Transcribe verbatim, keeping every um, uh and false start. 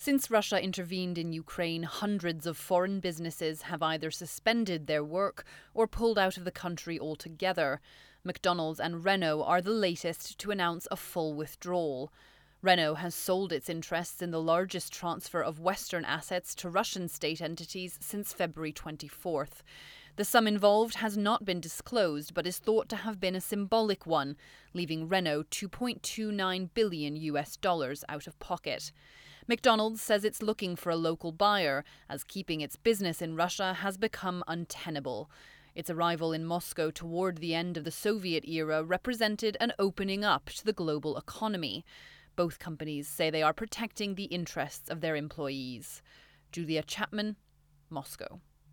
Since Russia intervened in Ukraine, hundreds of foreign businesses have either suspended their work or pulled out of the country altogether. McDonald's and Renault are the latest to announce a full withdrawal. Renault has sold its interests in the largest transfer of Western assets to Russian state entities since February twenty-fourth. The sum involved has not been disclosed, but is thought to have been a symbolic one, leaving Renault two point two nine billion U S dollars out of pocket. McDonald's says it's looking for a local buyer, as keeping its business in Russia has become untenable. Its arrival in Moscow toward the end of the Soviet era represented an opening up to the global economy. Both companies say they are protecting the interests of their employees. Julia Chapman, Moscow.